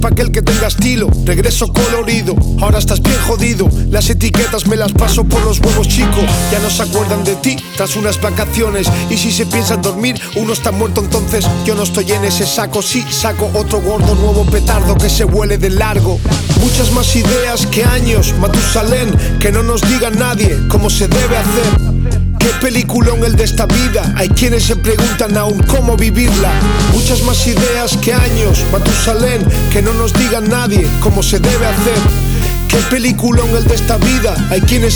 pa' aquel que tenga estilo. Regreso colorido, ahora estás bien jodido. Las etiquetas me las paso por los huevos, chico. Ya no se acuerdan de ti tras unas vacaciones. Y si se piensan dormir, uno está muerto. Entonces yo no estoy en ese saco. Sí, saco otro gordo, nuevo petardo que se huele de largo. Muchas más ideas que años, Matusalén. Que no nos diga nadie cómo se debe hacer. ¿Qué peliculón el de esta vida? Hay quienes se preguntan aún cómo vivirla. Muchas más ideas que años, Matusalén. Que no nos diga nadie cómo se debe hacer. ¿Qué peliculón el de esta vida? Hay quienes